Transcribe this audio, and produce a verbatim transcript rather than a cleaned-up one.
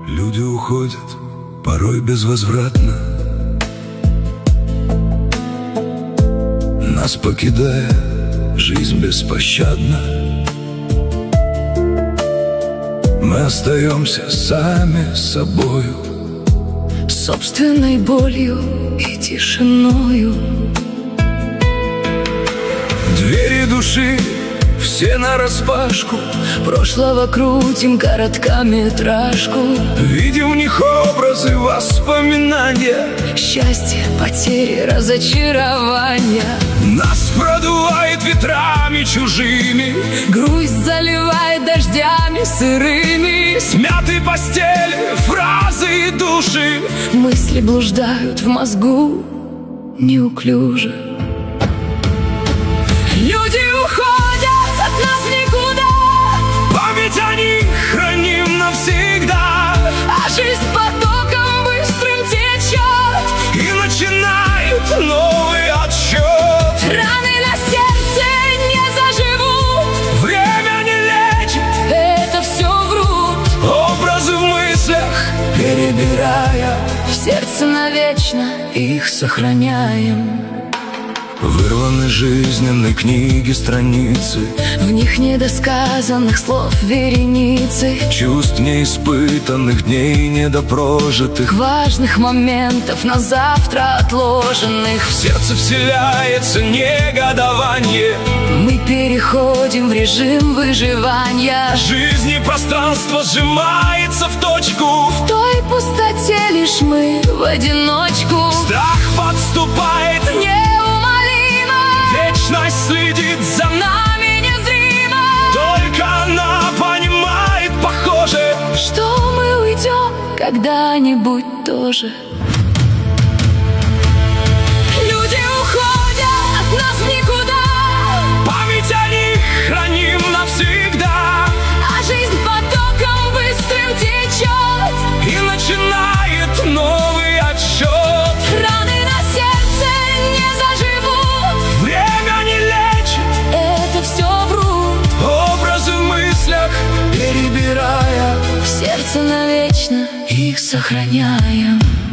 Люди уходят, порой безвозвратно, нас покидая, жизнь беспощадна. Мы остаемся сами с собою, собственной болью и тишиною. Двери души все нараспашку, прошлого крутим короткометражку. Видим в них образы, воспоминания, счастье, потери, разочарования. Нас продувает ветрами чужими, грусть заливает дождями сырыми. Смяты постели, фразы и души, мысли блуждают в мозгу неуклюже. Люди уходят от нас в никуда, память о них храним навсегда. А жизнь потоком быстрым течет, и начинает новый отсчет. Раны на сердце не заживут, время не лечит, это все врут. Образы в мыслях перебирая, в сердце навечно их сохраняем. Вырваны жизненной книги страницы, в них недосказанных слов вереницы, чувств неиспытанных, дней недопрожитых, важных моментов на завтра отложенных. В сердце вселяется негодование, мы переходим в режим выживания. Жизнь и пространство сжимается в точку, в той пустоте лишь мы в одиночку. Страх подступает неумолимо, вечность следит за нами незримо. Только она понимает, похоже, что мы уйдем когда-нибудь тоже. Люди уходят от нас в никуда, память о них храним навсегда. А жизнь потоком быстрым течет, и начинает новый отсчет. Раны на сердце не заживут, время не лечит, это все врут. Образы в мыслях перебирая, в сердце навечно их сохраняем.